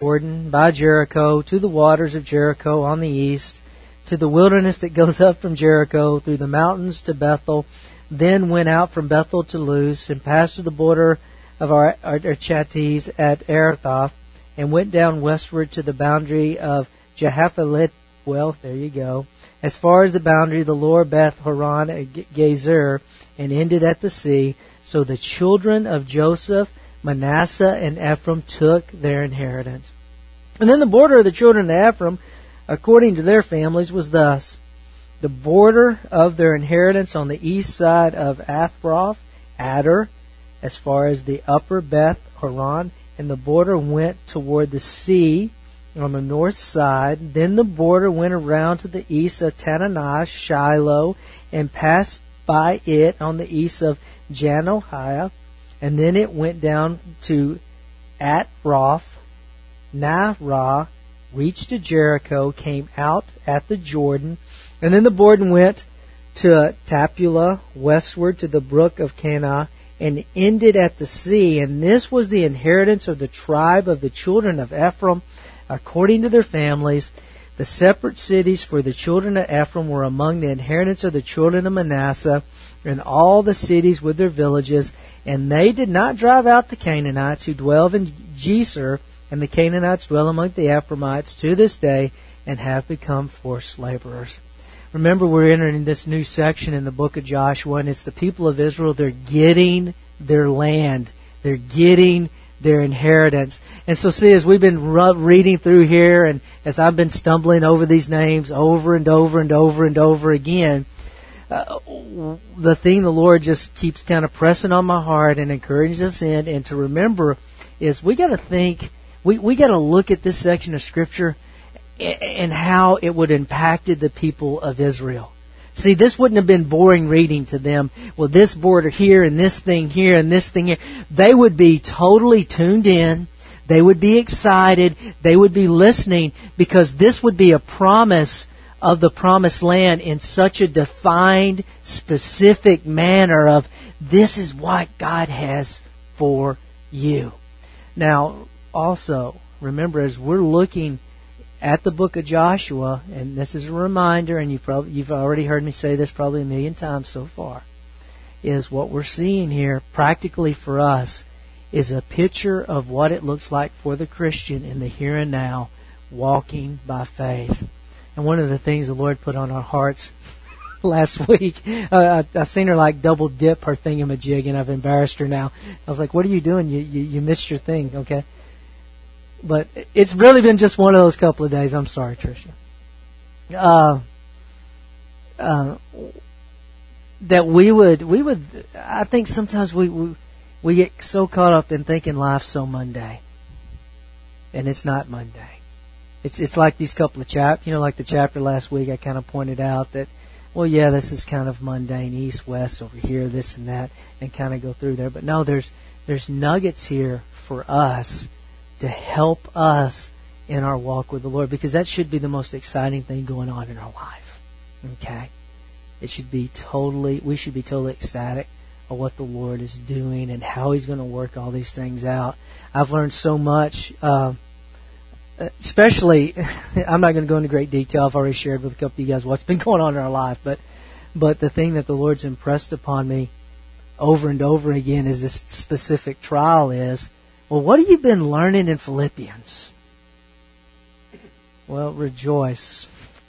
Jordan by Jericho, to the waters of Jericho on the east, to the wilderness that goes up from Jericho, through the mountains to Bethel, then went out from Bethel to Luz, and passed to the border of Archates at Arathoth, and went down westward to the boundary of Jahaphalet. Well, there you go. As far as the boundary of the lower Beth Horon at Gezer, and ended at the sea. So the children of Joseph, Manasseh, and Ephraim took their inheritance. And then the border of the children of Ephraim, according to their families, was thus. The border of their inheritance on the east side of Athroth, Adar, as far as the upper Beth Horon, and the border went toward the sea on the north side. Then the border went around to the east of Tananah, Shiloh, and passed by it on the east of Janohiah. And then it went down to Atroth, Naarah, reached to Jericho, came out at the Jordan. And then the border went to Tappuah, westward to the brook of Kanah, and ended at the sea. And this was the inheritance of the tribe of the children of Ephraim, according to their families. The separate cities for the children of Ephraim were among the inheritance of the children of Manasseh, and all the cities with their villages. And they did not drive out the Canaanites who dwell in Gezer, and the Canaanites dwell among the Ephraimites to this day, and have become forced laborers. Remember, we're entering this new section in the book of Joshua, and it's the people of Israel. They're getting their land. They're getting their inheritance. And so see, as we've been reading through here, and as I've been stumbling over these names over and over and over and over again, the thing the Lord just keeps kind of pressing on my heart and encourages us in, and to remember, is we got to think, we got to look at this section of Scripture and how it would have impacted the people of Israel. See, this wouldn't have been boring reading to them. Well, this border here and this thing here and this thing here. They would be totally tuned in. They would be excited. They would be listening, because this would be a promise of the promised land in such a defined, specific manner of, this is what God has for you. Now, also, remember, as we're looking at the book of Joshua, and this is a reminder, and you've already heard me say this probably a million times so far, is what we're seeing here practically for us is a picture of what it looks like for the Christian in the here and now, walking by faith. And one of the things the Lord put on our hearts last week, I seen her like double dip her thingamajig, and I've embarrassed her now. I was like, what are you doing? You missed your thing, okay? But it's really been just one of those couple of days. I'm sorry, Tricia. That we would. I think sometimes we get so caught up in thinking life's so mundane, and it's not mundane. It's like these couple of chapters. Like the chapter last week, I kind of pointed out that, well, yeah, this is kind of mundane, east, west, over here, this and that, and kind of go through there. But no, there's nuggets here for us to help us in our walk with the Lord, because that should be the most exciting thing going on in our life. Okay? We should be totally ecstatic of what the Lord is doing and how He's going to work all these things out. I've learned so much, especially, I'm not going to go into great detail. I've already shared with a couple of you guys what's been going on in our life, but the thing that the Lord's impressed upon me over and over again is this specific trial is, well, what have you been learning in Philippians? Well, rejoice.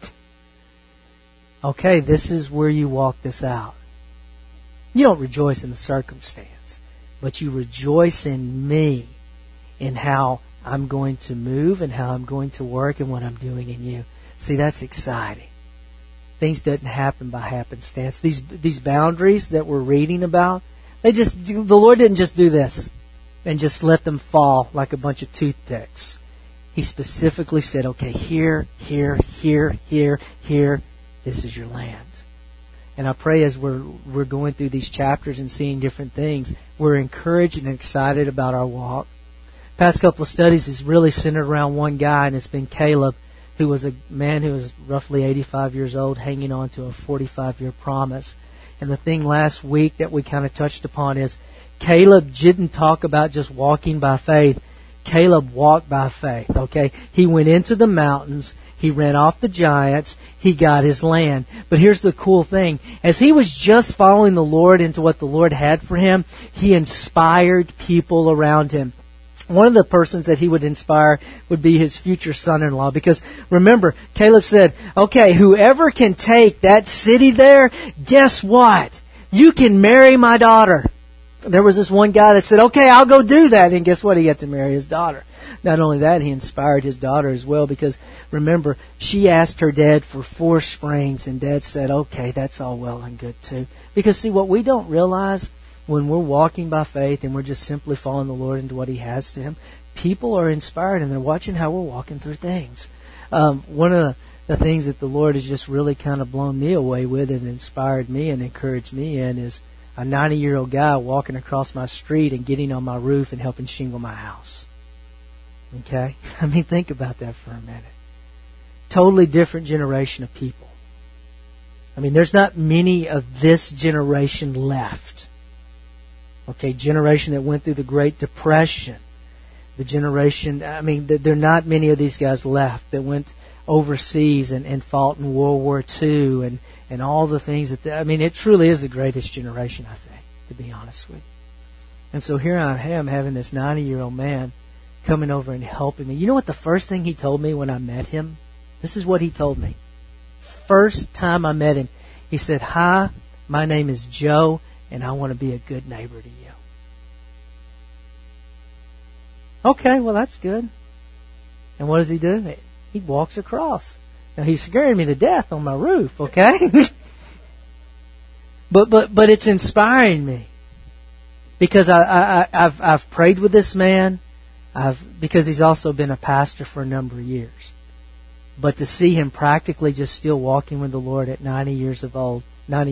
Okay, this is where you walk this out. You don't rejoice in the circumstance, but you rejoice in me, in how I'm going to move and how I'm going to work and what I'm doing in you. See, that's exciting. Things didn't happen by happenstance. These boundaries that we're reading about, the Lord didn't just do this and just let them fall like a bunch of toothpicks. He specifically said, okay, here, here, here, here, here, this is your land. And I pray as we're going through these chapters and seeing different things, we're encouraged and excited about our walk. Past couple of studies is really centered around one guy, and it's been Caleb, who was a man who was roughly 85 years old, hanging on to a 45-year promise. And the thing last week that we kind of touched upon is Caleb didn't talk about just walking by faith. Caleb walked by faith, okay? He went into the mountains. He ran off the giants. He got his land. But here's the cool thing. As he was just following the Lord into what the Lord had for him, he inspired people around him. One of the persons that he would inspire would be his future son-in-law. Because remember, Caleb said, okay, whoever can take that city there, guess what? You can marry my daughter. There was this one guy that said, okay, I'll go do that. And guess what? He got to marry his daughter. Not only that, he inspired his daughter as well. Because remember, she asked her dad for 4 springs. And Dad said, okay, that's all well and good too. Because see, what we don't realize when we're walking by faith and we're just simply following the Lord into what He has to Him, people are inspired and they're watching how we're walking through things. One of the things that the Lord has just really kind of blown me away with and inspired me and encouraged me in is a 90-year-old guy walking across my street and getting on my roof and helping shingle my house. Okay? I mean, think about that for a minute. Totally different generation of people. I mean, there's not many of this generation left. Okay, generation that went through the Great Depression. The generation, I mean, there are not many of these guys left that went overseas and fought in World War II and all the things that, I mean, it truly is the greatest generation, I think, to be honest with you. And so here I am having this 90-year-old man coming over and helping me. You know what the first thing he told me when I met him? This is what he told me. First time I met him, he said, "Hi, my name is Joe, and I want to be a good neighbor to you." Okay, well, that's good. And what does he do? He walks across. Now, he's scaring me to death on my roof, okay? But it's inspiring me. Because I've prayed with this man. Because he's also been a pastor for a number of years. But to see him practically just still walking with the Lord at 90 years old,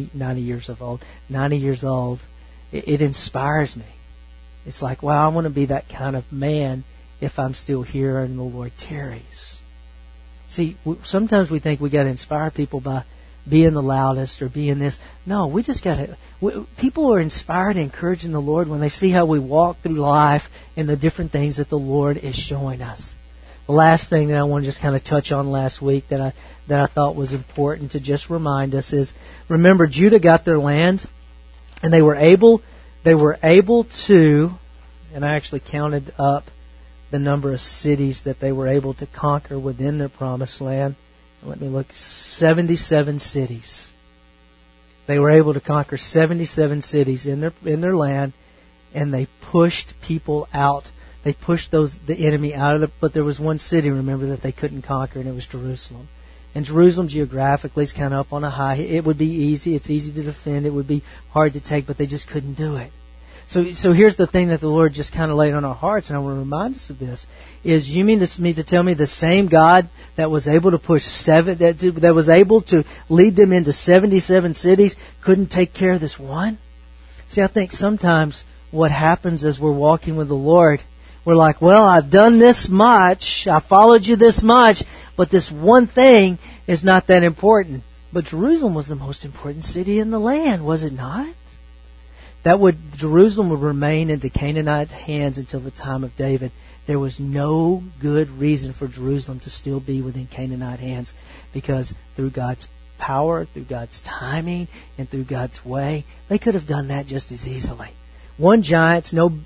it inspires me. It's like, wow, I want to be that kind of man if I'm still here and the Lord tarries. See, sometimes we think we got to inspire people by being the loudest or being this. No, we just got to. People are inspired and encouraged in the Lord when they see how we walk through life and the different things that the Lord is showing us. The last thing that I want to just kind of touch on last week that I thought was important to just remind us is, remember, Judah got their land, and they were able to, and I actually counted up the number of cities that they were able to conquer within their promised land. Let me look. 77 cities. They were able to conquer 77 cities in their land, and they pushed people out. They pushed the enemy out of but there was one city, remember, that they couldn't conquer, and it was Jerusalem. And Jerusalem geographically is kind of up on a high. It would be easy. It's easy to defend. It would be hard to take, but they just couldn't do it. So here's the thing that the Lord just kind of laid on our hearts, and I want to remind us of this: is you mean to tell me the same God that was able to push that was able to lead them into 77 cities couldn't take care of this one? See, I think sometimes what happens as we're walking with the Lord, we're like, well, I've done this much, I followed you this much, but this one thing is not that important. But Jerusalem was the most important city in the land, was it not? Jerusalem would remain into Canaanite hands until the time of David. There was no good reason for Jerusalem to still be within Canaanite hands, because through God's power, through God's timing, and through God's way, they could have done that just as easily. One giant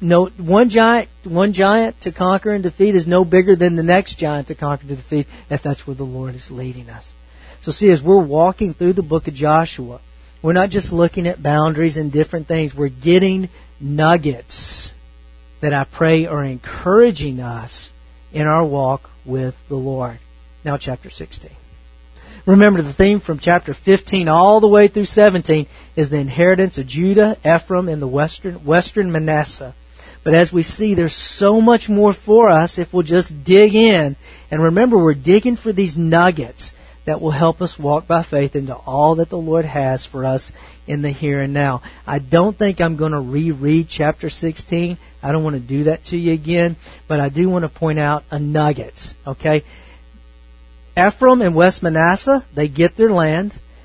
to conquer and defeat is no bigger than the next giant to conquer and defeat, if that's where the Lord is leading us. So see, as we're walking through the book of Joshua, we're not just looking at boundaries and different things. We're getting nuggets that I pray are encouraging us in our walk with the Lord. Now, chapter 16. Remember, the theme from chapter 15 all the way through 17 is the inheritance of Judah, Ephraim, and the western Manasseh. But as we see, there's so much more for us if we'll just dig in. And remember, we're digging for these nuggets that will help us walk by faith into all that the Lord has for us in the here and now. I don't think I'm going to reread chapter 16. I don't want to do that to you again. But I do want to point out a nugget. Okay? Ephraim and West Manasseh, they get their land.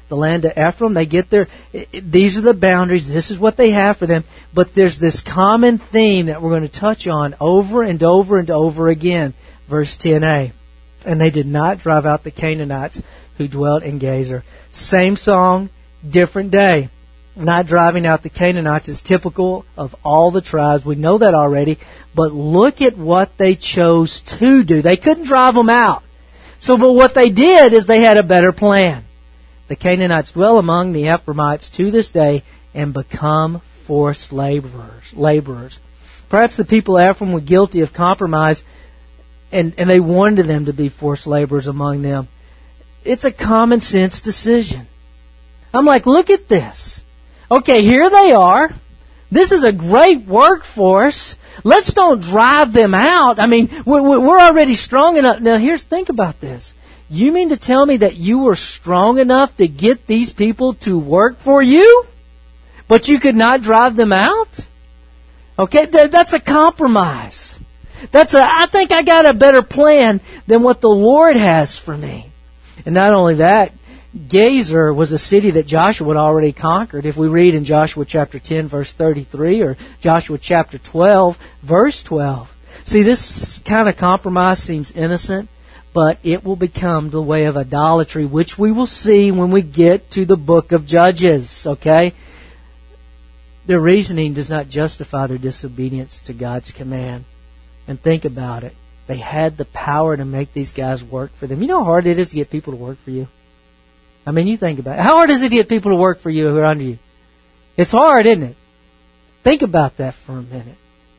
the land of Ephraim. They get there. These are the boundaries. This is what they have for them. But there's this common theme that we're going to touch on over and over and over again. Verse 10a. And they did not drive out the Canaanites who dwelt in Gezer. Same song, different day. Not driving out the Canaanites is typical of all the tribes. We know that already. But look at what they chose to do. They couldn't drive them out. But what they did is they had a better plan. The Canaanites dwell among the Ephraimites to this day and become forced laborers. Perhaps the people of Ephraim were guilty of compromise and they wanted them to be forced laborers among them. It's a common sense decision. I'm like, look at this. Okay, here they are. This is a great workforce. Let's don't drive them out. I mean, we're already strong enough. Now, think about this. You mean to tell me that you were strong enough to get these people to work for you, but you could not drive them out? Okay, that's a compromise. I think I got a better plan than what the Lord has for me. And not only that, Gezer was a city that Joshua had already conquered. If we read in Joshua chapter 10, verse 33, or Joshua chapter 12, verse 12. See, this kind of compromise seems innocent, but it will become the way of idolatry, which we will see when we get to the book of Judges, okay? Their reasoning does not justify their disobedience to God's command. And think about it. They had the power to make these guys work for them. You know how hard it is to get people to work for you? I mean, you think about it. How hard is it to get people to work for you who are under you? It's hard, isn't it? Think about that for a minute.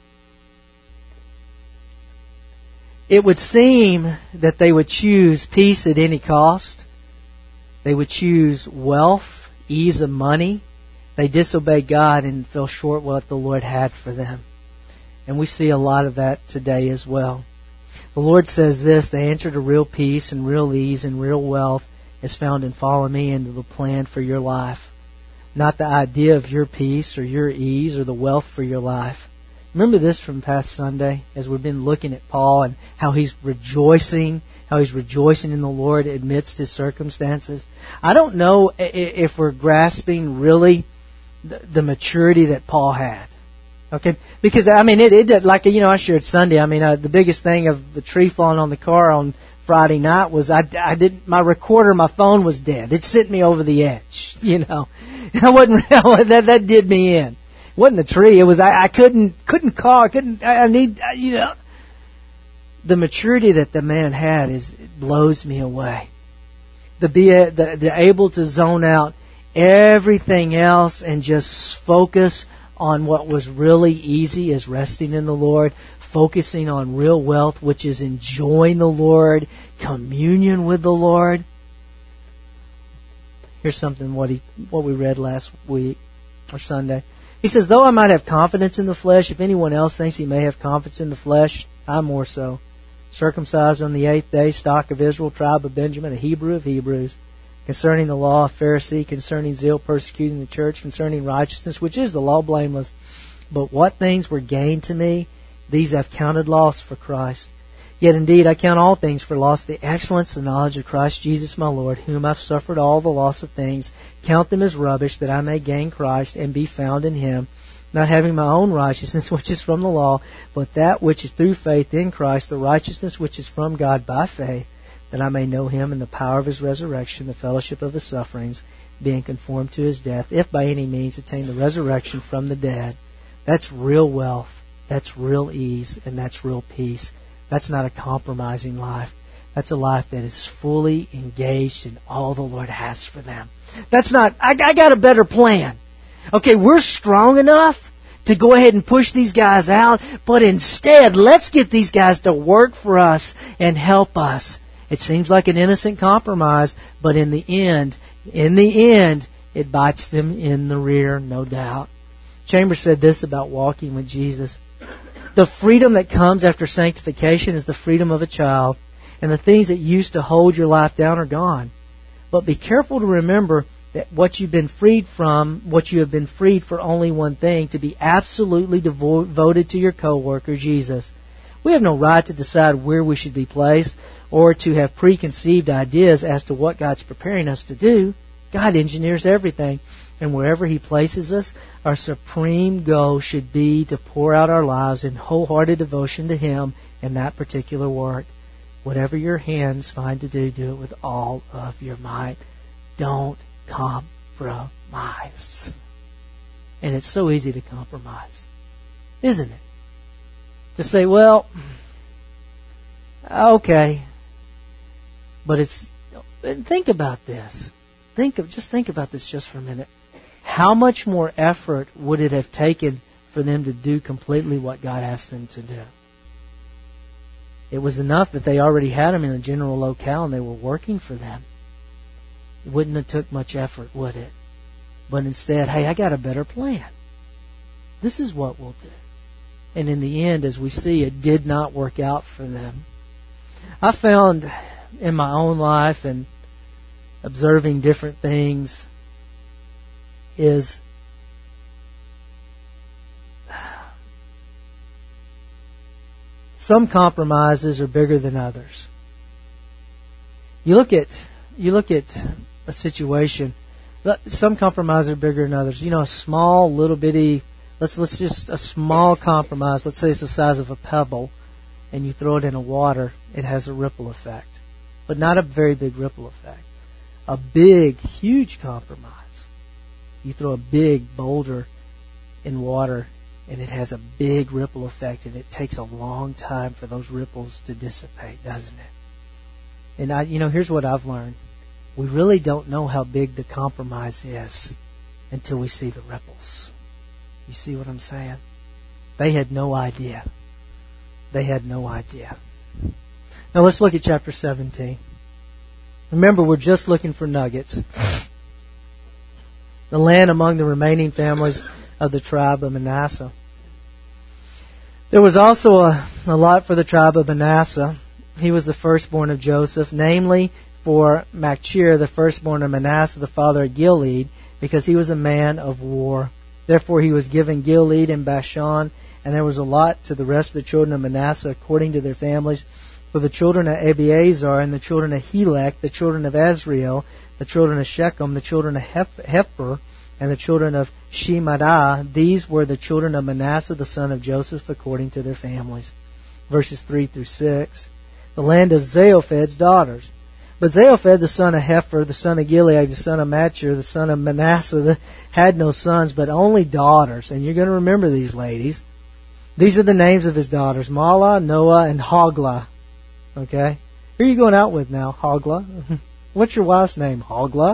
It would seem that they would choose peace at any cost. They would choose wealth, ease of money. They disobeyed God and fell short what the Lord had for them. And we see a lot of that today as well. The Lord says this, the answer to real peace and real ease and real wealth is found in following me into the plan for your life. Not the idea of your peace or your ease or the wealth for your life. Remember this from past Sunday as we've been looking at Paul and how he's rejoicing in the Lord amidst his circumstances. I don't know if we're grasping really the maturity that Paul had. Okay, because I mean, it like I shared Sunday. I mean, the biggest thing of the tree falling on the car on Friday night was my recorder, my phone was dead. It sent me over the edge. That did me in. It wasn't the tree. It was I couldn't call. The maturity that the man had blows me away. The able to zone out everything else and just focus on what was really easy is resting in the Lord, focusing on real wealth, which is enjoying the Lord, communion with the Lord. Here's something what we read last week or Sunday. He says, though I might have confidence in the flesh, if anyone else thinks he may have confidence in the flesh, I more so. Circumcised on the 8th day, stock of Israel, tribe of Benjamin, a Hebrew of Hebrews. Concerning the law, a Pharisee. Concerning zeal, persecuting the church. Concerning righteousness, which is the law, blameless. But what things were gained to me, these I've counted loss for Christ. Yet indeed I count all things for loss, the excellence and knowledge of Christ Jesus my Lord, whom I've suffered all the loss of things. Count them as rubbish, that I may gain Christ and be found in Him, not having my own righteousness, which is from the law, but that which is through faith in Christ, the righteousness which is from God by faith, that I may know Him in the power of His resurrection, the fellowship of His sufferings, being conformed to His death, if by any means attain the resurrection from the dead. That's real wealth, that's real ease, and that's real peace. That's not a compromising life. That's a life that is fully engaged in all the Lord has for them. That's not, I got a better plan. Okay, we're strong enough to go ahead and push these guys out, but instead, let's get these guys to work for us and help us. It seems like an innocent compromise, but in the end, it bites them in the rear, no doubt. Chambers said this about walking with Jesus. The freedom that comes after sanctification is the freedom of a child, and the things that used to hold your life down are gone. But be careful to remember that what you have been freed for only one thing, to be absolutely devoted to your co-worker, Jesus. We have no right to decide where we should be placed or to have preconceived ideas as to what God's preparing us to do. God engineers everything. And wherever He places us, our supreme goal should be to pour out our lives in wholehearted devotion to Him in that particular work. Whatever your hands find to do, do it with all of your might. Don't compromise. And it's so easy to compromise, isn't it? To say, well, okay. But think about this. Think about this just for a minute. How much more effort would it have taken for them to do completely what God asked them to do? It was enough that they already had them in a general locale and they were working for them. It wouldn't have took much effort, would it? But instead, hey, I got a better plan. This is what we'll do. And in the end, as we see, it did not work out for them. I found in my own life and observing different things is some compromises are bigger than others. You look at a situation. Some compromises are bigger than others. A small little bitty. Let's just a small compromise. Let's say it's the size of a pebble, and you throw it in the water. It has a ripple effect, but not a very big ripple effect. A big, huge compromise. You throw a big boulder in water, and it has a big ripple effect, and it takes a long time for those ripples to dissipate, doesn't it? And here's what I've learned. We really don't know how big the compromise is until we see the ripples. You see what I'm saying? They had no idea. They had no idea. Now let's look at chapter 17. Remember, we're just looking for nuggets. The land among the remaining families of the tribe of Manasseh. There was also a lot for the tribe of Manasseh. He was the firstborn of Joseph, namely for Machir, the firstborn of Manasseh, the father of Gilead, because he was a man of war. Therefore he was given Gilead and Bashan, and there was a lot to the rest of the children of Manasseh according to their families. For the children of Abiezer and the children of Helek, the children of Azriel, the children of Shechem, the children of Hefer, and the children of Shemadah, these were the children of Manasseh, the son of Joseph, according to their families. Verses 3 through 6. The land of Zeophed's daughters. But Zeophed, the son of Hefer, the son of Gilead, the son of Machir, the son of Manasseh, had no sons, but only daughters. And you're going to remember these ladies. These are the names of his daughters, Mahlah, Noah, and Hoglah. Okay? Who are you going out with now? Hoglah? What's your wife's name? Hoglah?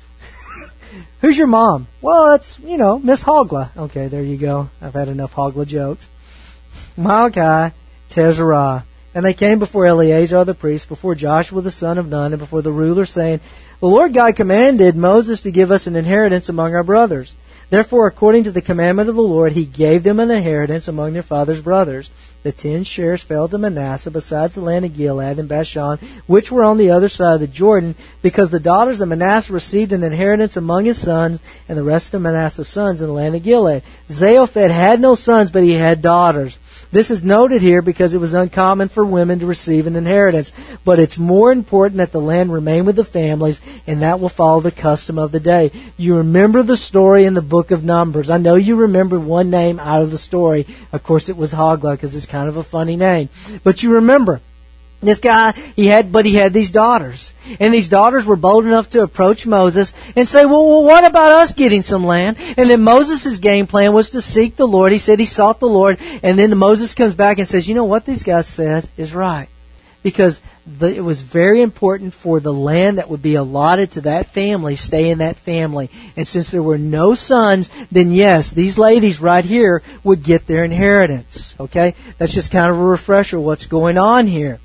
Who's your mom? Well, it's, Miss Hoglah. Okay, there you go. I've had enough Hoglah jokes. Malachi, Tezerah. And they came before Eleazar the priest, before Joshua the son of Nun, and before the ruler, saying, The Lord God commanded Moses to give us an inheritance among our brothers. Therefore, according to the commandment of the Lord, He gave them an inheritance among their father's brothers. The 10 shares fell to Manasseh, besides the land of Gilead and Bashan, which were on the other side of the Jordan, because the daughters of Manasseh received an inheritance among his sons, and the rest of Manasseh's sons in the land of Gilead. Zeophed had no sons, but he had daughters. This is noted here because it was uncommon for women to receive an inheritance. But it's more important that the land remain with the families, and that will follow the custom of the day. You remember the story in the book of Numbers. I know you remember one name out of the story. Of course, it was Hoglah, because it's kind of a funny name. But you remember, this guy, he had these daughters. And these daughters were bold enough to approach Moses and say, well, what about us getting some land? And then Moses' game plan was to seek the Lord. He said he sought the Lord. And then Moses comes back and says, you know what these guys said is right. Because it was very important for the land that would be allotted to that family stay in that family. And since there were no sons, then yes, these ladies right here would get their inheritance. Okay? That's just kind of a refresher of what's going on here.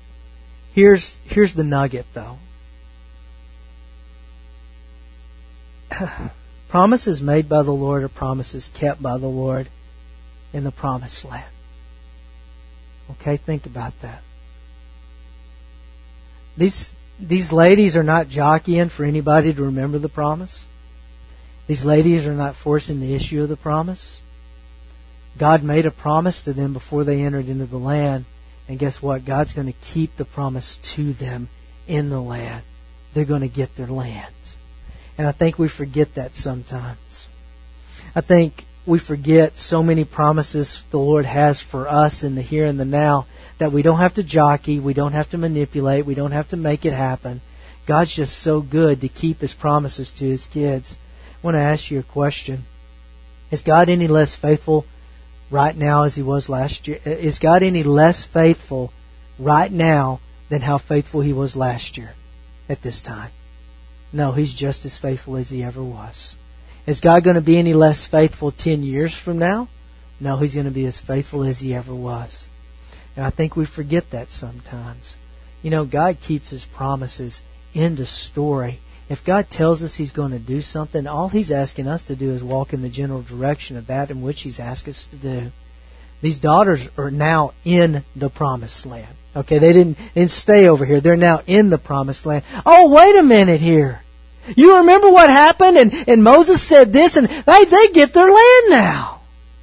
Here's the nugget, though. Promises made by the Lord are promises kept by the Lord in the promised land. Okay, think about that. These ladies are not jockeying for anybody to remember the promise. These ladies are not forcing the issue of the promise. God made a promise to them before they entered into the land. And guess what? God's going to keep the promise to them in the land. They're going to get their land. And I think we forget that sometimes. I think we forget so many promises the Lord has for us in the here and the now that we don't have to jockey, we don't have to manipulate, we don't have to make it happen. God's just so good to keep His promises to His kids. I want to ask you a question. Is God any less faithful right now as He was last year? Is God any less faithful right now than how faithful He was last year at this time? No, He's just as faithful as He ever was. Is God going to be any less faithful 10 years from now? No, He's going to be as faithful as He ever was. And I think we forget that sometimes. You know, God keeps His promises. End of story. If God tells us He's going to do something, all He's asking us to do is walk in the general direction of that in which He's asked us to do. These daughters are now in the promised land. Okay, they didn't stay over here. They're now in the promised land. Oh, wait a minute here. You remember what happened? And Moses said this, and they get their land now.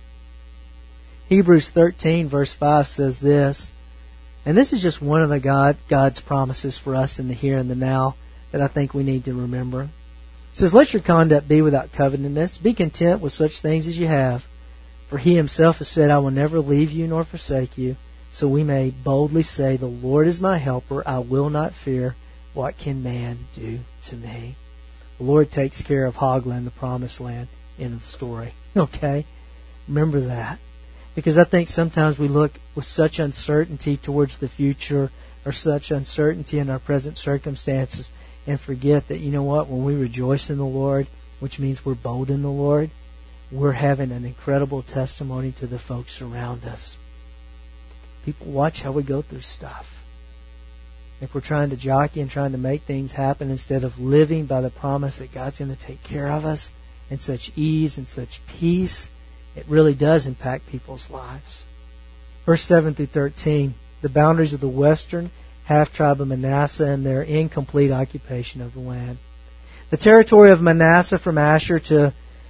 Hebrews 13 verse 5 says this, and this is just one of God's promises for us in the here and the now that I think we need to remember. It says, let your conduct be without covetousness. Be content with such things as you have. For He Himself has said, I will never leave you nor forsake you. So we may boldly say, the Lord is my helper. I will not fear. What can man do to me? The Lord takes care of Hogla in the promised land. End of the story. Okay? Remember that. Because I think sometimes we look with such uncertainty towards the future or such uncertainty in our present circumstances and forget that, you know what, when we rejoice in the Lord, which means we're bold in the Lord, we're having an incredible testimony to the folks around us. People watch how we go through stuff. If we're trying to jockey and trying to make things happen instead of living by the promise that God's going to take care of us in such ease and such peace, it really does impact people's lives. Verse 7 through 13, the boundaries of the western half-tribe of Manasseh and their incomplete occupation of the land. The territory of Manasseh from Asher to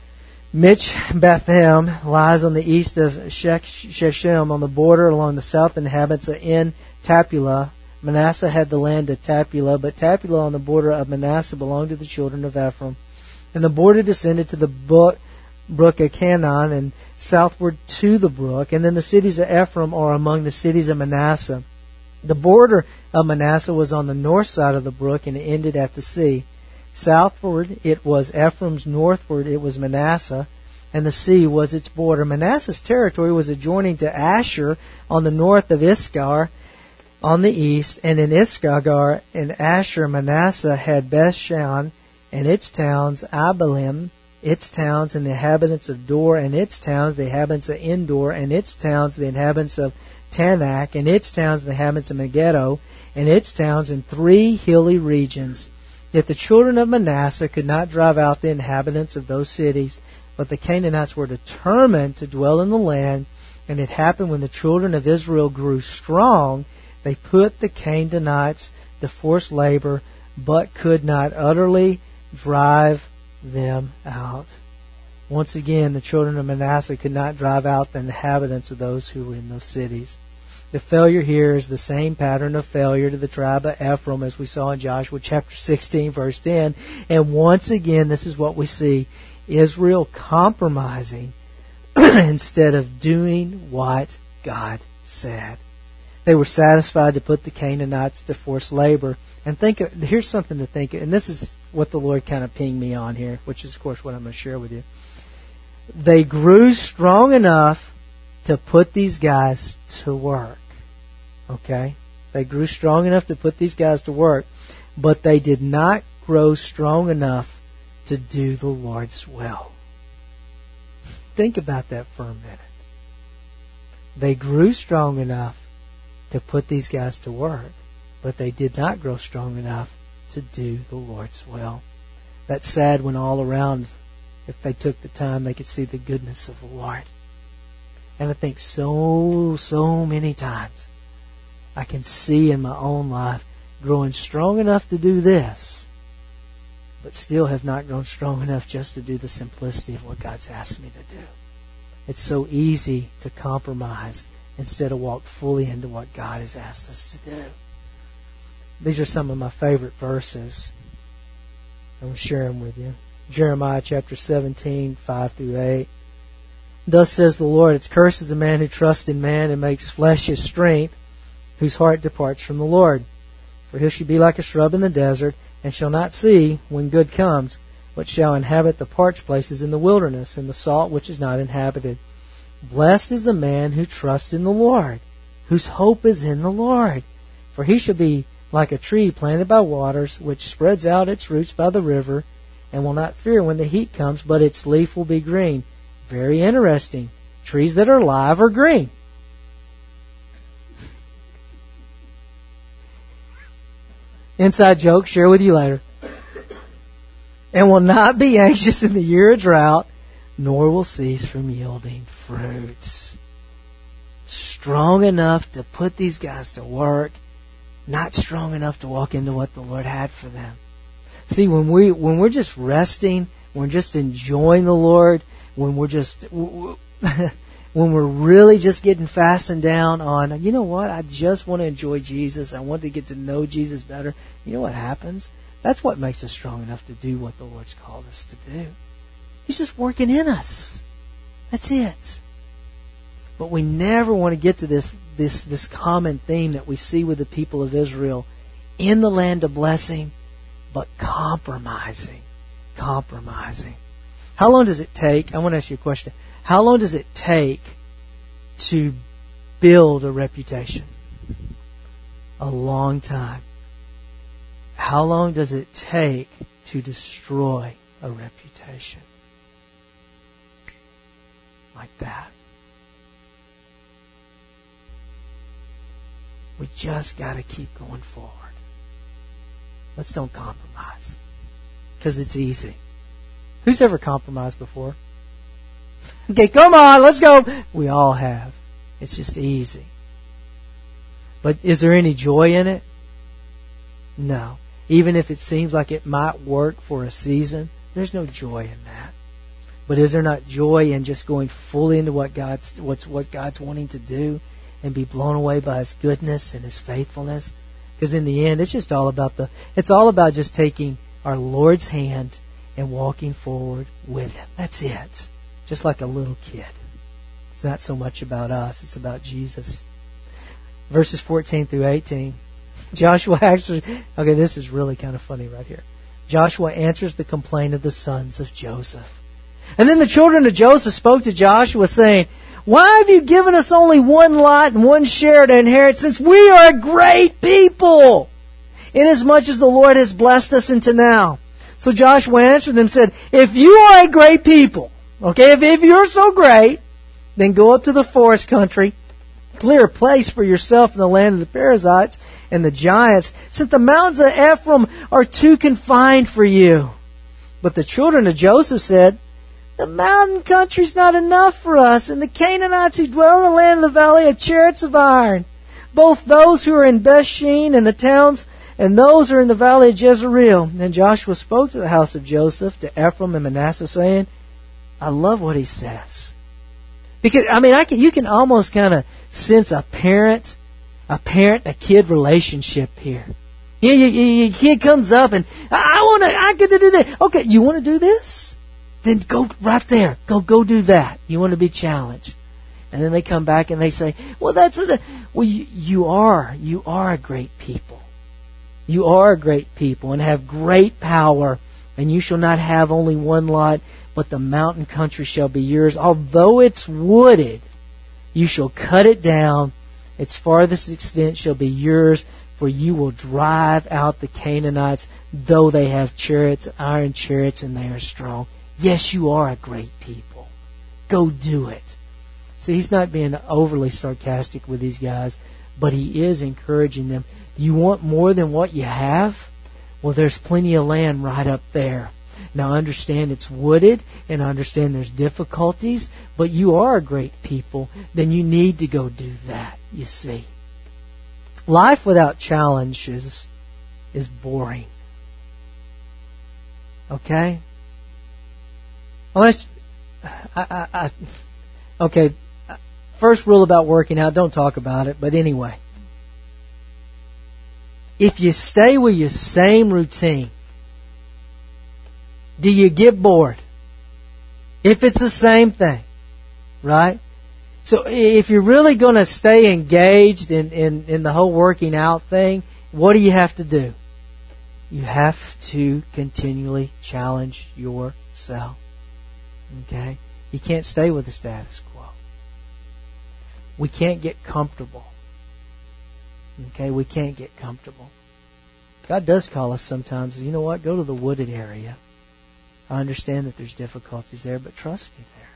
Michbethaim lies on the east of Shechem on the border along the south inhabitants of En Tappuah. Manasseh had the land of Tappuah, but Tappuah on the border of Manasseh belonged to the children of Ephraim. And the border descended to the brook of Canaan and southward to the brook. And then the cities of Ephraim are among the cities of Manasseh. The border of Manasseh was on the north side of the brook and it ended at the sea. Southward it was Ephraim's, northward it was Manasseh, and the sea was its border. Manasseh's territory was adjoining to Asher on the north of Iscar on the east, and in Iscar and Asher Manasseh had Bethshan and its towns, Abalim, its towns, and the inhabitants of Dor and its towns, the inhabitants of Endor and its towns, the inhabitants of Tanakh and its towns, the inhabitants of Megiddo and its towns, in 3 hilly regions. Yet the children of Manasseh could not drive out the inhabitants of those cities, but the Canaanites were determined to dwell in the land. And it happened when the children of Israel grew strong, they put the Canaanites to forced labor, but could not utterly drive them out. Once again, the children of Manasseh could not drive out the inhabitants of those who were in those cities. The failure here is the same pattern of failure to the tribe of Ephraim as we saw in Joshua chapter 16, verse 10. And once again, this is what we see. Israel compromising instead of doing what God said. They were satisfied to put the Canaanites to forced labor. And here's something to think of, and this is what the Lord kind of pinged me on here, which is, of course, what I'm going to share with you. They grew strong enough to put these guys to work. Okay? They grew strong enough to put these guys to work, but they did not grow strong enough to do the Lord's will. Think about that for a minute. They grew strong enough to put these guys to work, but they did not grow strong enough to do the Lord's will. That's sad when all around, if they took the time, they could see the goodness of the Lord. And I think so many times I can see in my own life growing strong enough to do this, but still have not grown strong enough just to do the simplicity of what God's asked me to do. It's so easy to compromise instead of walk fully into what God has asked us to do. These are some of my favorite verses. I'm going to share them with you. Jeremiah chapter 17, 5 through 8. Thus says the Lord, it's cursed is the man who trusts in man and makes flesh his strength, whose heart departs from the Lord. For he shall be like a shrub in the desert, and shall not see when good comes, but shall inhabit the parched places in the wilderness, and the salt which is not inhabited. Blessed is the man who trusts in the Lord, whose hope is in the Lord. For he shall be like a tree planted by waters, which spreads out its roots by the river, and will not fear when the heat comes, but its leaf will be green. Very interesting. Trees that are live are green. Inside joke, share with you later. And will not be anxious in the year of drought, nor will cease from yielding fruits. Strong enough to put these guys to work, not strong enough to walk into what the Lord had for them. See, when we're just resting, when we're just enjoying the Lord, when we're really just getting fastened down on, you know what, I just want to enjoy Jesus, I want to get to know Jesus better, you know what happens? That's what makes us strong enough to do what the Lord's called us to do. He's just working in us. That's it. But we never want to get to this common theme that we see with the people of Israel in the land of blessing, but compromising. How long does it take? I want to ask you a question. How long does it take to build a reputation? A long time. How long does it take to destroy a reputation? Like that. We just got to keep going forward. Let's don't compromise. Because it's easy. Who's ever compromised before? Okay, come on, let's go. We all have. It's just easy. But is there any joy in it? No. Even if it seems like it might work for a season, there's no joy in that. But is there not joy in just going fully into what God's wanting to do and be blown away by His goodness and His faithfulness? Because in the end, it's just all about it's all about just taking our Lord's hand and walking forward with Him. That's it. Just like a little kid. It's not so much about us, it's about Jesus. Verses 14 through 18. Joshua actually, okay, this is really kind of funny right here. Joshua answers the complaint of the sons of Joseph. And then the children of Joseph spoke to Joshua, saying, "Why have you given us only one lot and one share to inherit, since we are a great people, inasmuch as the Lord has blessed us unto now?" So Joshua answered them and said, "If you are a great people, okay, if you're so great, then go up to the forest country, clear a place for yourself in the land of the Perizzites and the giants, since the mountains of Ephraim are too confined for you." But the children of Joseph said, "The mountain country's not enough for us, and the Canaanites who dwell in the land of the valley have chariots of iron, both those who are in Bethshean and the towns, and those who are in the valley of Jezreel." Then Joshua spoke to the house of Joseph, to Ephraim and Manasseh, saying, I love what he says. Because, you can almost kind of sense a parent-kid relationship here. Your kid comes up and, I get to do that. Okay, you want to do this? Then go right there. Go do that. You want to be challenged. And then they come back and they say, you are a great people. You are a great people and have great power, and you shall not have only one lot, but the mountain country shall be yours. Although it's wooded, you shall cut it down. Its farthest extent shall be yours, for you will drive out the Canaanites, though they have chariots, iron chariots, and they are strong. Yes, you are a great people. Go do it. See, he's not being overly sarcastic with these guys, but he is encouraging them. You want more than what you have? Well, there's plenty of land right up there. Now, I understand it's wooded, and I understand there's difficulties, but you are a great people. Then you need to go do that, you see. Life without challenges is boring. Okay? Okay, first rule about working out, don't talk about it, but anyway. If you stay with your same routine, Do you get bored? If it's the same thing, right? So if you're really going to stay engaged in the whole working out thing, what do you have to do? You have to continually challenge yourself. Okay? You can't stay with the status quo. We can't get comfortable. Okay? We can't get comfortable. God does call us sometimes, you know what? Go to the wooded area. I understand that there's difficulties there, but trust me there.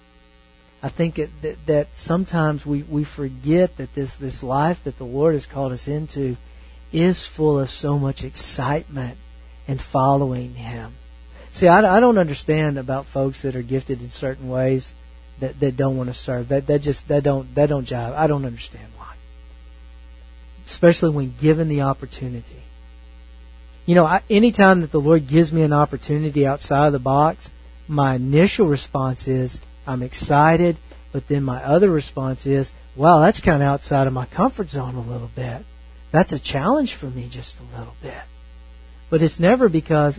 I think that sometimes we forget that this life that the Lord has called us into is full of so much excitement and following Him. See, I don't understand about folks that are gifted in certain ways that don't want to serve. That don't jive. I don't understand why. Especially when given the opportunity. You know, anytime that the Lord gives me an opportunity outside of the box, my initial response is, I'm excited, but then my other response is, wow, that's kind of outside of my comfort zone a little bit. That's a challenge for me just a little bit. But it's never because,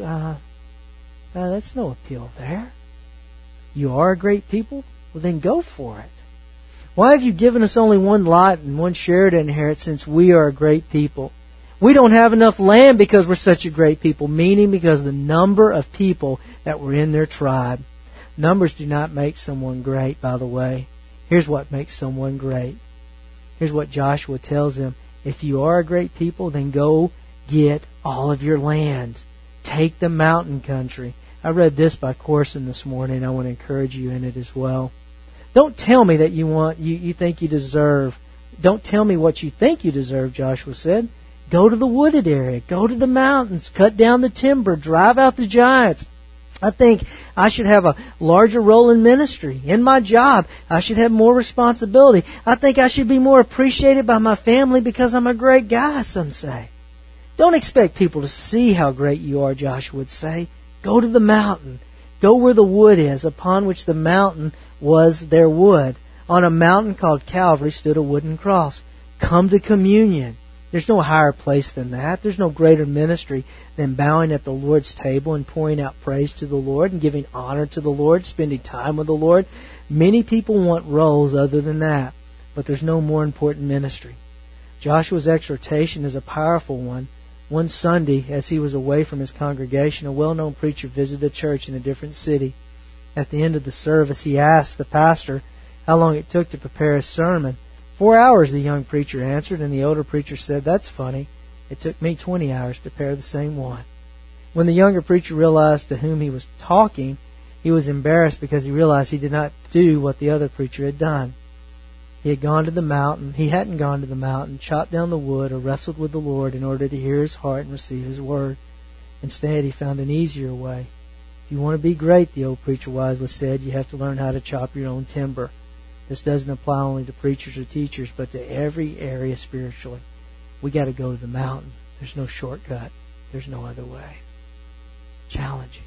that's no appeal there. You are a great people? Well, then go for it. Why have you given us only one lot and one share to inherit since we are a great people? We don't have enough land because we're such a great people, meaning because of the number of people that were in their tribe. Numbers do not make someone great, by the way. Here's what makes someone great. Here's what Joshua tells them. If you are a great people, then go get all of your land. Take the mountain country. I read this by Corson this morning. I want to encourage you in it as well. Don't tell me that you think you deserve. Don't tell me what you think you deserve, Joshua said. Go to the wooded area. Go to the mountains. Cut down the timber. Drive out the giants. I think I should have a larger role in ministry. In my job, I should have more responsibility. I think I should be more appreciated by my family because I'm a great guy, some say. Don't expect people to see how great you are, Joshua would say. Go to the mountain. Go where the wood is, upon which the mountain was their wood. On a mountain called Calvary stood a wooden cross. Come to communion. There's no higher place than that. There's no greater ministry than bowing at the Lord's table and pouring out praise to the Lord and giving honor to the Lord, spending time with the Lord. Many people want roles other than that, but there's no more important ministry. Joshua's exhortation is a powerful one. One Sunday, as he was away from his congregation, a well-known preacher visited a church in a different city. At the end of the service, he asked the pastor how long it took to prepare his sermon. 4 hours, the young preacher answered, and the older preacher said, that's funny. It took me 20 hours to prepare the same one. When the younger preacher realized to whom he was talking, he was embarrassed because he realized he did not do what the other preacher had done. He hadn't gone to the mountain, chopped down the wood, or wrestled with the Lord in order to hear His heart and receive His word. Instead, he found an easier way. If you want to be great, the old preacher wisely said, you have to learn how to chop your own timber. This doesn't apply only to preachers or teachers, but to every area spiritually. We got to go to the mountain. There's no shortcut. There's no other way. Challenging.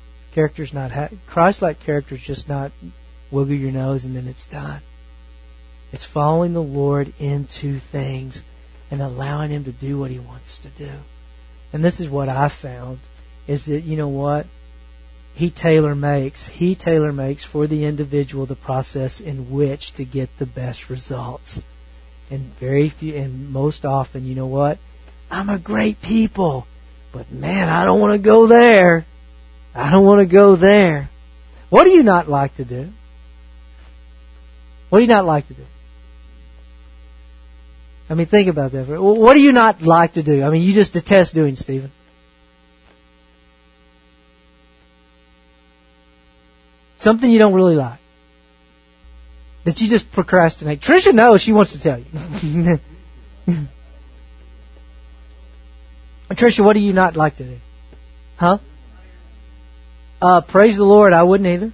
Christ-like character is just not wiggle your nose and then it's done. It's following the Lord into things and allowing Him to do what He wants to do. And this is what I found, is that, you know what? He tailor makes for the individual the process in which to get the best results. And most often, you know what? I'm a great people, but man, I don't want to go there. I don't want to go there. What do you not like to do? What do you not like to do? I mean, think about that. What do you not like to do? I mean, you just detest doing, Stephen. Something you don't really like. That you just procrastinate. Tricia knows, she wants to tell you. Tricia, what do you not like to do? Huh? Praise the Lord, I wouldn't either.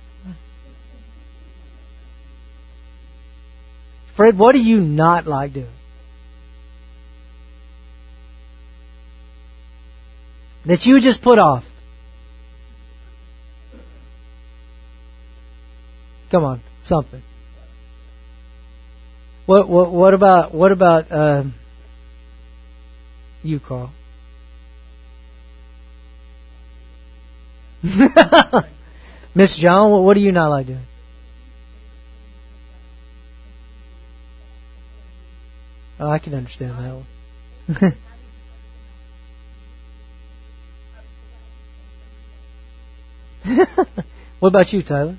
Fred, what do you not like doing? That you just put off. Come on, something. What about you, Carl? Miss John, what do you not like doing? Oh, I can understand that one. What about you, Tyler?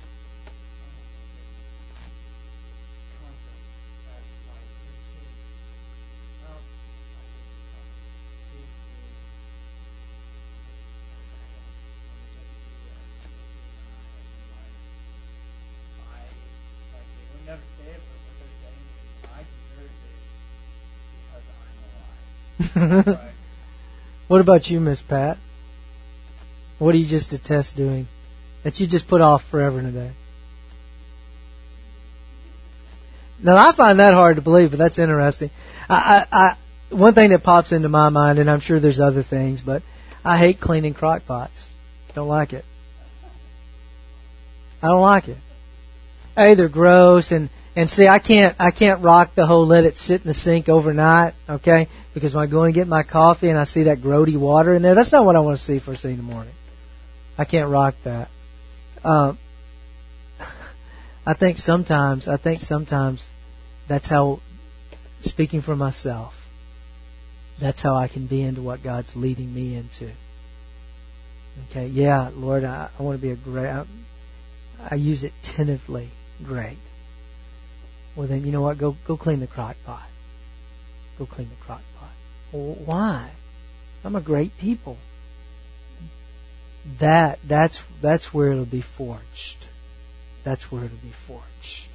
What about you, Miss Pat? What do you just detest doing that you just put off forever and a day? Now, I find that hard to believe, but that's interesting. One thing that pops into my mind, and I'm sure there's other things, but I hate cleaning crock pots. Don't like it. I don't like it. A, they're gross, and see, I can't rock the whole let it sit in the sink overnight, okay? Because when I go and get my coffee and I see that grody water in there, that's not what I want to see first thing in the morning. I can't rock that. I think sometimes that's how, speaking for myself, that's how I can be into what God's leading me into. Okay, yeah, Lord, I want to be a great. I use it tentatively. Great. Well, then, you know what? Go clean the crock pot. Go clean the crock pot. Well, why? I'm a great people. That's where it'll be forged. That's where it'll be forged.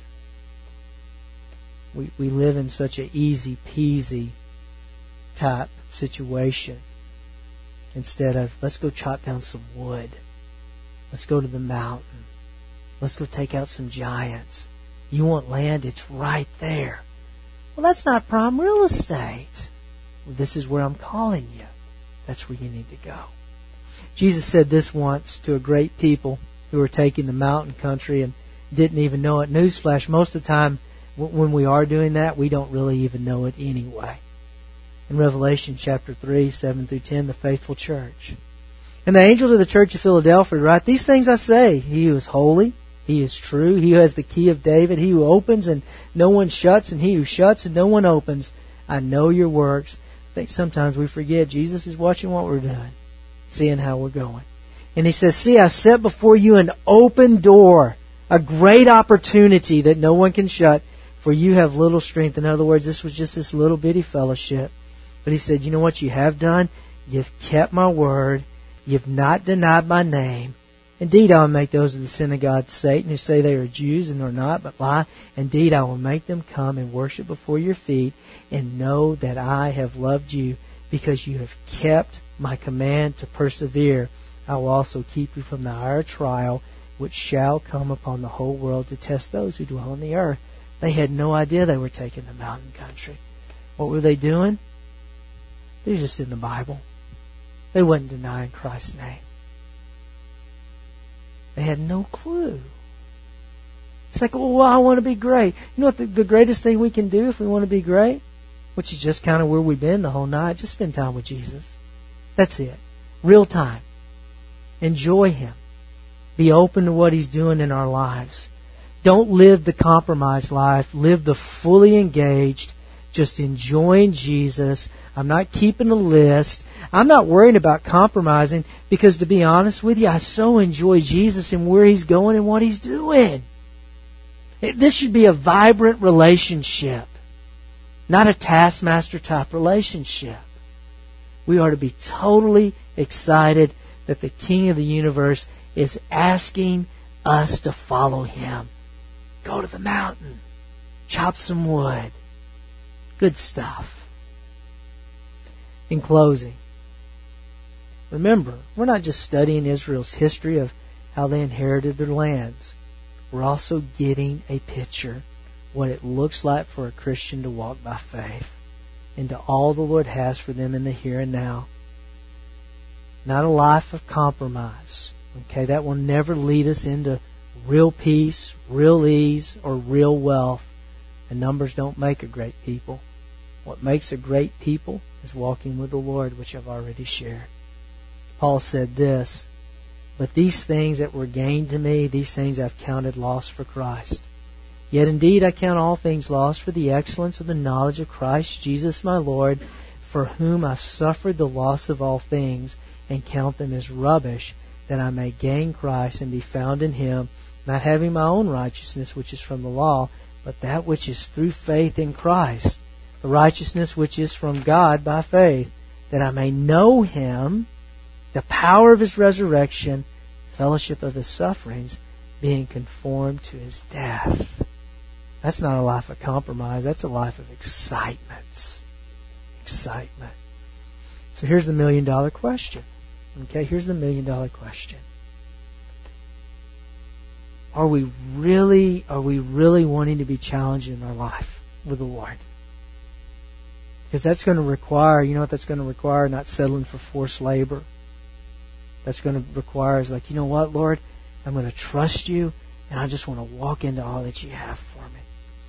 We live in such an easy peasy type situation. Instead of, let's go chop down some wood. Let's go to the mountain. Let's go take out some giants. You want land? It's right there. Well, that's not prime real estate. Well, this is where I'm calling you. That's where you need to go. Jesus said this once to a great people who were taking the mountain country and didn't even know it. Newsflash, most of the time when we are doing that, we don't really even know it anyway. In Revelation chapter 3, 7 through 10, the faithful church. And the angel to the church of Philadelphia write, these things I say, he who is holy, he is true, he who has the key of David, he who opens and no one shuts, and he who shuts and no one opens. I know your works. I think sometimes we forget Jesus is watching what we're doing, seeing how we're going. And he says, see, I set before you an open door, a great opportunity that no one can shut, for you have little strength. In other words, this was just this little bitty fellowship. But he said, you know what you have done? You've kept my word. You've not denied my name. Indeed, I will make those of the synagogue of Satan who say they are Jews and are not, but lie. Indeed, I will make them come and worship before your feet and know that I have loved you because you have kept my command to persevere. I will also keep you from the hour of trial which shall come upon the whole world to test those who dwell on the earth. They had no idea they were taking the mountain country. What were they doing? They were just in the Bible. They wasn't denying Christ's name. They had no clue. It's like, well, I want to be great. You know what the greatest thing we can do if we want to be great? Which is just kind of where we've been the whole night. Just spend time with Jesus. That's it. Real time. Enjoy Him. Be open to what He's doing in our lives. Don't live the compromised life. Live the fully engaged, just enjoying Jesus. I'm not keeping a list. I'm not worried about compromising because, to be honest with you, I so enjoy Jesus and where He's going and what He's doing. This should be a vibrant relationship, not a taskmaster type relationship. We are to be totally excited that the King of the universe is asking us to follow Him. Go to the mountain. Chop some wood. Good stuff. In closing, remember, we're not just studying Israel's history of how they inherited their lands. We're also getting a picture what it looks like for a Christian to walk by faith into all the Lord has for them in the here and now. Not a life of compromise. Okay, that will never lead us into real peace, real ease, or real wealth. And numbers don't make a great people. What makes a great people is walking with the Lord, which I've already shared. Paul said this But these things that were gained to me, these things I've counted loss for Christ. Yet indeed I count all things lost for the excellence of the knowledge of Christ Jesus my Lord, for whom I've suffered the loss of all things, and count them as rubbish, that I may gain Christ and be found in Him, not having my own righteousness which is from the law, but that which is through faith in Christ, the righteousness which is from God by faith, that I may know Him, the power of His resurrection, fellowship of His sufferings, being conformed to His death. That's not a life of compromise. That's a life of excitement. Excitement. So here's the $1 million question. Okay, here's the $1 million question. Are we really wanting to be challenged in our life with the Lord? Because that's going to require, you know what that's going to require? Not settling for forced labor. That's going to require is like, you know what, Lord? I'm going to trust You, and I just want to walk into all that You have for me.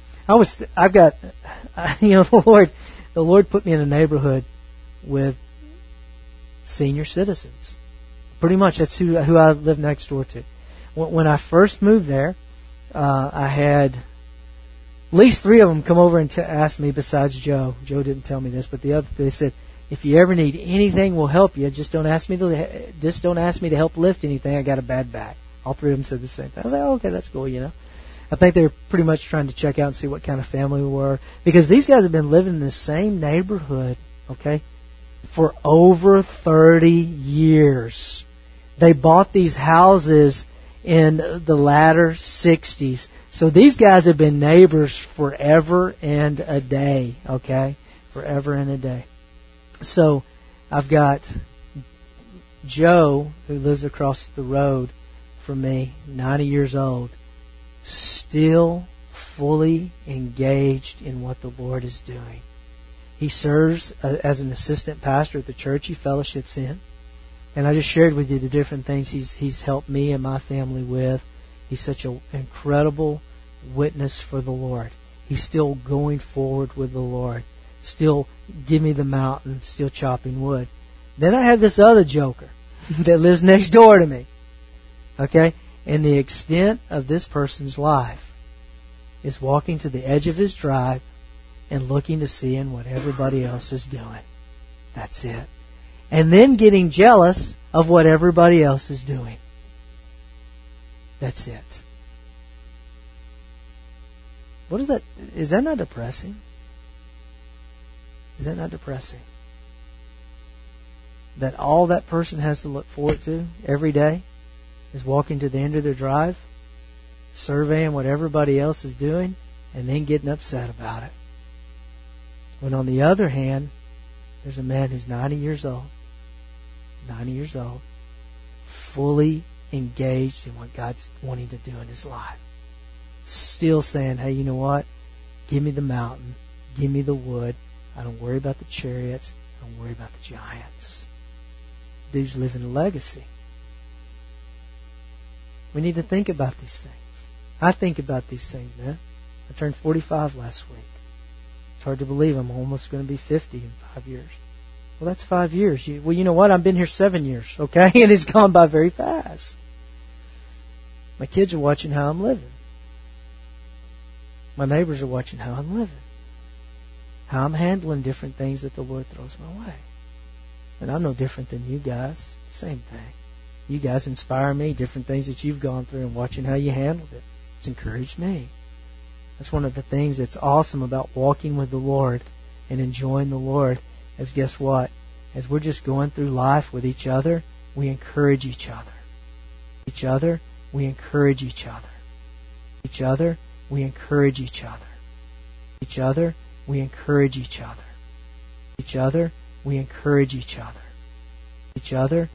The Lord put me in a neighborhood with senior citizens. Pretty much, that's who I live next door to. When I first moved there, I had at least 3 of them come over and ask me. Besides Joe, Joe didn't tell me this, but the other, they said, "If you ever need anything, we'll help you. Just don't ask me to help lift anything. I got a bad back." All 3 of them said the same thing. I was like, "Oh, okay, that's cool, you know." I think they were pretty much trying to check out and see what kind of family we were. Because these guys have been living in the same neighborhood, okay, for over 30 years. They bought these houses in the latter 60s. So these guys have been neighbors forever and a day, okay? Forever and a day. So I've got Joe, who lives across the road from me, 90 years old, still fully engaged in what the Lord is doing. He serves as an assistant pastor at the church he fellowships in. And I just shared with you the different things he's helped me and my family with. He's such an incredible witness for the Lord. He's still going forward with the Lord. Still give me the mountain, still chopping wood. Then I have this other joker that lives next door to me. Okay? And the extent of this person's life is walking to the edge of his drive and looking to see what everybody else is doing. That's it. And then getting jealous of what everybody else is doing. That's it. What is that? Is that not depressing? Is that not depressing? That all that person has to look forward to every day is walking to the end of their drive, surveying what everybody else is doing, and then getting upset about it. When on the other hand, there's a man who's 90 years old, fully engaged in what God's wanting to do in his life. Still saying, hey, you know what? Give me the mountain. Give me the wood. I don't worry about the chariots. I don't worry about the giants. Dude's living a legacy. We need to think about these things. I think about these things, man. I turned 45 last week. It's hard to believe I'm almost going to be 50 in 5 years. Well, that's 5 years. Well, you know what? I've been here 7 years, okay? And it's gone by very fast. My kids are watching how I'm living. My neighbors are watching how I'm living. How I'm handling different things that the Lord throws my way. And I'm no different than you guys. Same thing. You guys inspire me, different things that you've gone through, and watching how you handled it. It's encouraged me. That's one of the things that's awesome about walking with the Lord and enjoying the Lord. As guess what? As we're just going through life with each other, we encourage each other. Each other, we encourage each other. Each other, we encourage each other. Each other, we encourage each other. Each other, we encourage each other. Each other,